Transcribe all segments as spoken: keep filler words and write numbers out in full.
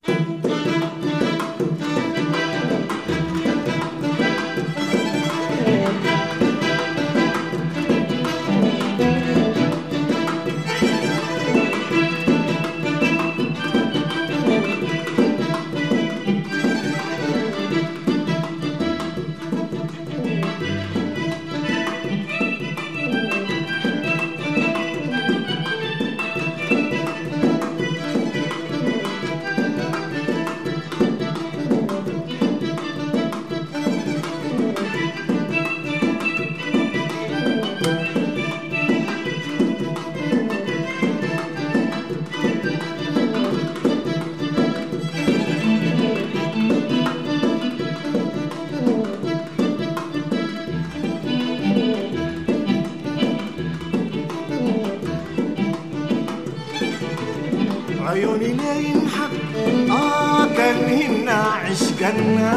عيوني لين حق آه كان هنا عشقنا،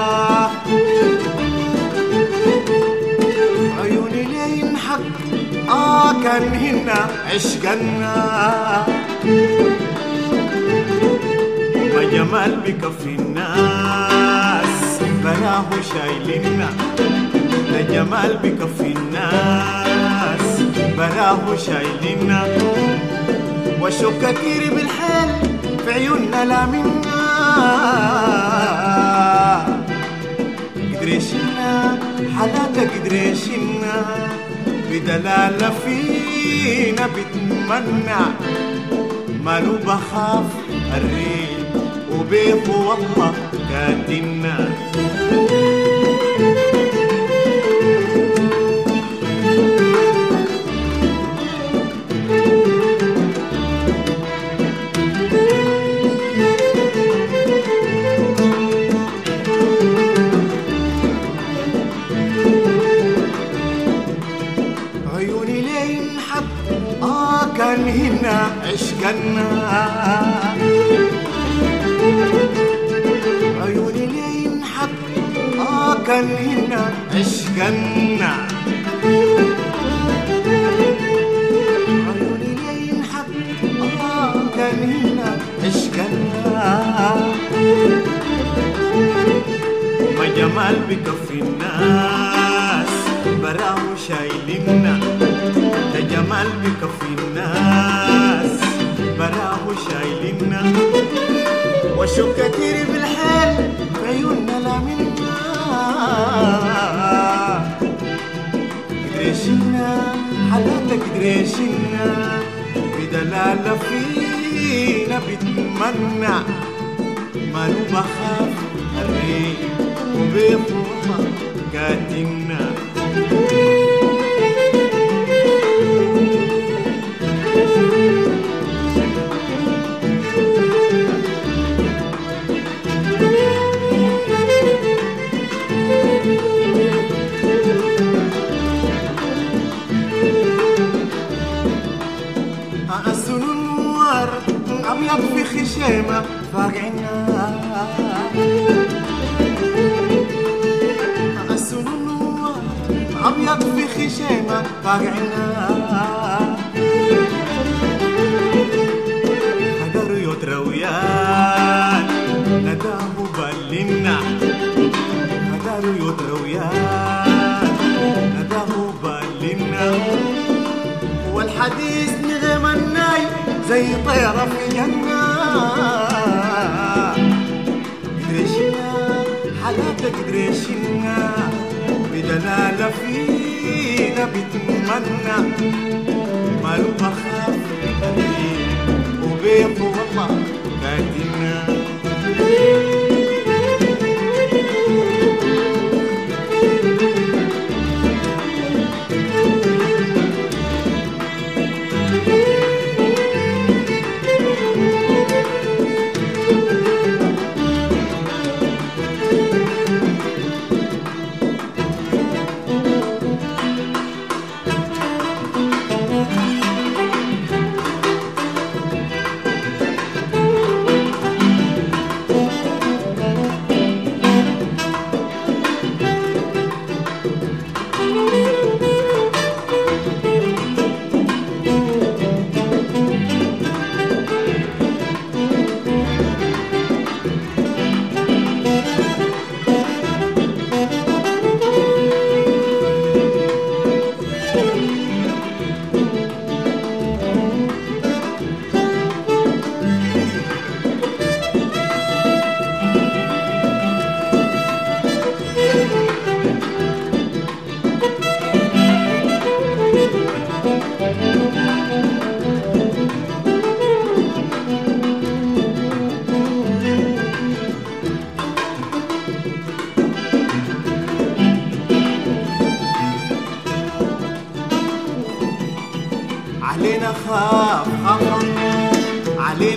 عيوني لين حق آه كان هنا عشقنا، ما جمال بكفي الناس بلاه شايلنا، ما جمال بكفي الناس بلاه شايلنا، وشوف كتير بالحال في عيوننا لا منا، قدريشنا حالاتك قدريشنا بدلالة فينا بتمنع، مالو بخاف الريح وبيض والله كاتنا. عيوني لين حق آه كان هنا عشقنا، عيوني لين حق آه كان هنا عشقنا، عيوني لين حق آه كان هنا عشقنا، ما جمال بكفي الناس براه شايلنا، ده جمال بكفي الناس براه شايلنا، وشوف كتير بالحال في عيوننا لا منا، قدريشنا حالاتك قدريشنا بدلالة فينا بتمنع، مالو بخاف الريح وبيطلع كاتنا. السنوار أبيض في خشامة فاقعنا، السنوار أبيض في خشامة فاقعنا، حضروا يترويان نداه بالنا، حضروا يترويان نداه بالنا، والحديث نغم الناي زي طيرة في جنة، قدريشنا حالاتك قدريشنا بدلالة فينا بتمنع، مالو بخاف وبيض والله كاتنا.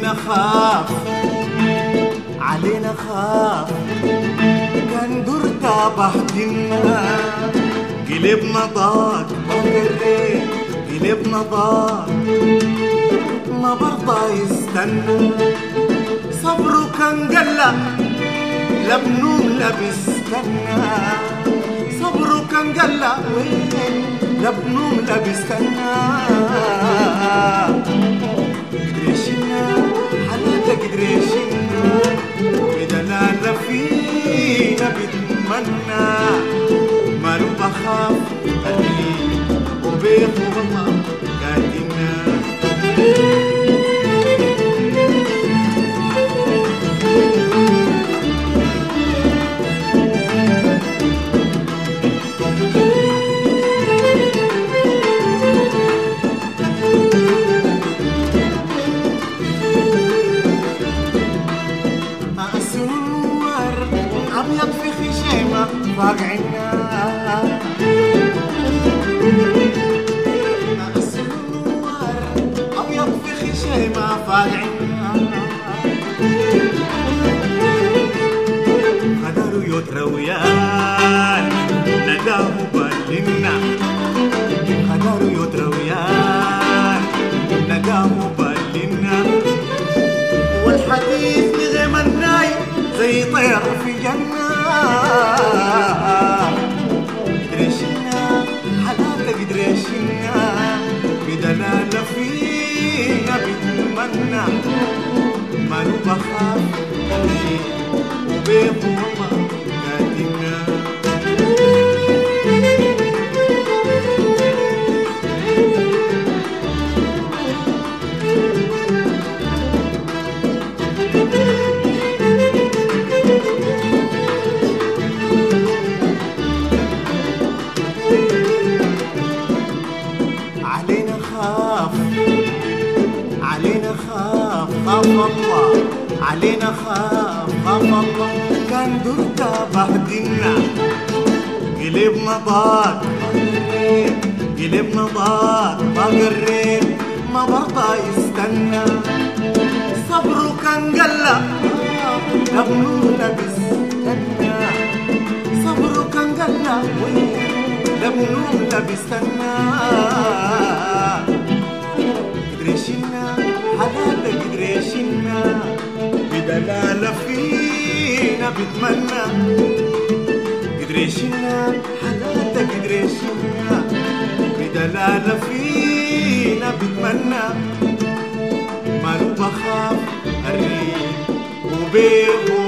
علينا خاف علينا خاف كان درتا بهدلنا قلبنا ضاق بقريت قلبنا ضاق ما برضى يستنى صبره كان قلة لا بنوم لا بيستنى صبره كان قلة وين لا بنوم لا بيستنى قدريشنا حلاته قدريشنا بدلالة فينا بتمنى ما لو بخاف قلبي وبيخ والله قاتلنا أبيض في خشيمة واقعنا السنوار أبيض في خشيمة واقعنا خدروا يترويان نداه بالنا خدروا يترويان نداه بالنا والحديث لغي مناي زي طير في جنة قدريشنا حلاته قدريشنا بدلالة فينا بتمنى ما لو بخاف وبيه والله قاتلنا علينا خاف علينا خاف خاف الله علينا خاف خاف الله كان درتا بهدلنا قلبنا ضاق قلبنا ضاق بقريت ما برضى يستنى صبره كان قلة لا بنور لا بيستنى صبره كان قلة لا بنور لا بيستنى قدريشنا حلاله قدريشنا بدلالة فينا بتمنى قدريشنا حلاله قدريشنا بدلالة فينا بتمنى ما لو بخاف الريح وبيه